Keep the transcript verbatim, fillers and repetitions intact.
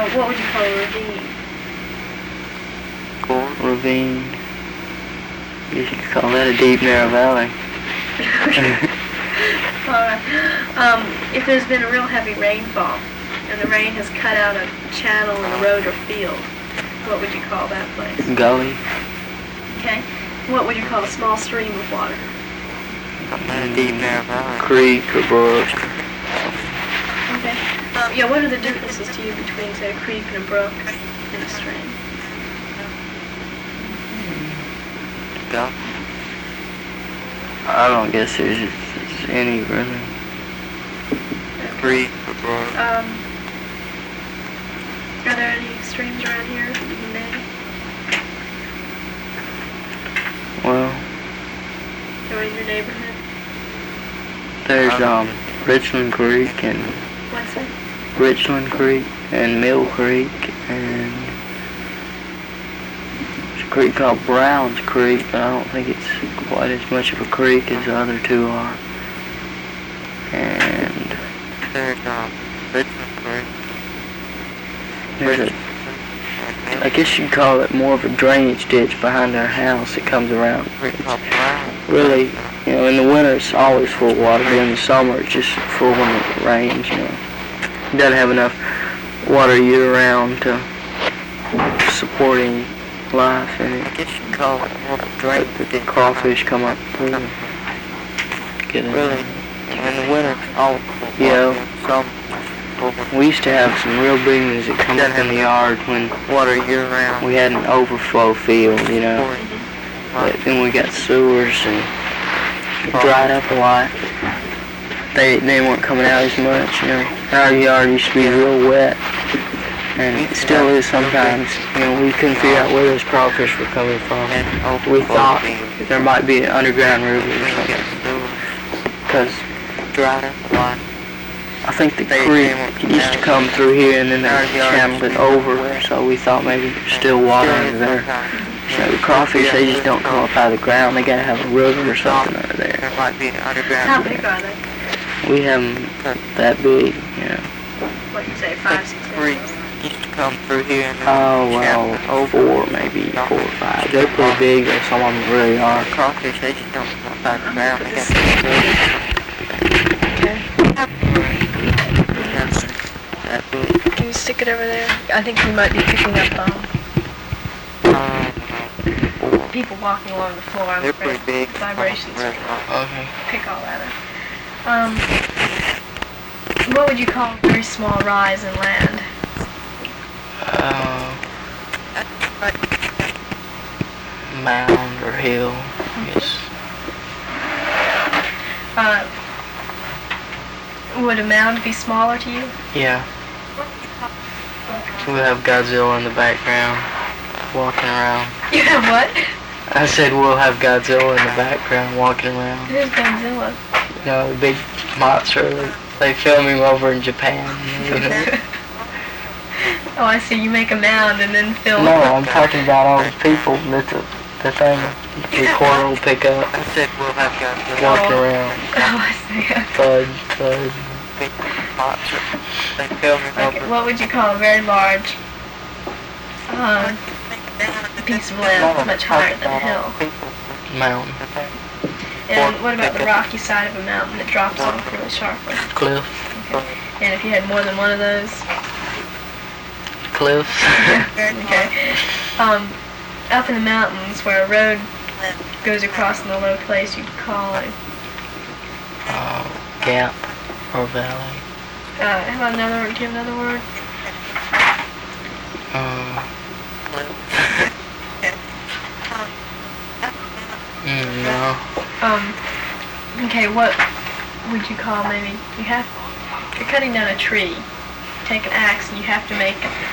Uh, what would you call a ravine? Ravine. You could call that a deep, narrow valley. Alright. Um, if there's been a real heavy rainfall, and the rain has cut out a channel in a road or field, what would you call that place? Gully. Okay. What would you call a small stream of water? Deep, narrow valley. Creek or brook. Okay. Um, yeah, what are the differences to you between, say, a creek and a brook and a stream? I don't guess there's, there's any really. Okay. Creek or brook. Um, are there any streams around here that you can name? Well, Or in your neighborhood? there's um Richland Creek and What's it? Richland Creek and Mill Creek and there's a creek called Browns Creek, but I don't think it's quite as much of a creek as the other two are. And there's um Richland Creek. There's a, I guess you'd call it more of a drainage ditch behind our house that comes around. It's really, you know, in the winter it's always full of water, but in the summer it's just full when it rains, you know. It doesn't have enough water year-round to support any life in it. I guess you'd call it more of a drainage ditch. The crawfish come up through. Get it. Really, in the winter it's always full of water. Yeah. We used to have some real big ones that come up in the yard when water year-round. We had an overflow field, you know. But then we got sewers and it dried up a lot. They they weren't coming out as much, you know. Our yard used to be real wet, and it still is sometimes. You know, we couldn't figure out where those crawfish were coming from. We thought there might be an underground river or something, because dried up a lot. I think the creek used to come through here and then they channeled it over, so we thought maybe there's still water under there. You know, the crawfish, they just don't come up out of the ground. They gotta have a river or something under there. How big are they? We have them that big, you know. What you say, five, six inches? Used to come through here and oh, well, four, maybe four or five. They're pretty big, though some of them really are. Crawfish, they just don't come up out of the ground. They got Can you stick it over there? I think we might be picking up um, people walking along the floor. I'm They're afraid pretty big. vibrations. Okay. Pick all that up. Um, what would you call a very small rise in land? Uh, mound or hill, yes. Uh, would a mound be smaller to you? Yeah. We'll have Godzilla in the background, walking around. You have what? I said we'll have Godzilla in the background, walking around. Who's Godzilla? You know, the big monster. They film him over in Japan. You know? Oh, I see. You make a mound and then film. No, I'm talking about all the people that the, the thing, the recorder will pick up. I said we'll have Godzilla walking around. Oh, I see. Thud, thud. Big monster. They film him Okay, over. what would you call a very large uh, piece of land much higher than a hill? Mountain. And what about the rocky side of a mountain that drops off really sharply? Cliff. Okay. And if you had more than one of those? Cliffs. Okay. Um, up in the mountains where a road goes across in a low place, you'd call it Uh, gap or valley. Uh, how about another word? Do you have another word? Uh, mm, no. Um, okay, what would you call maybe, you have, you're cutting down a tree, you take an axe and you have to make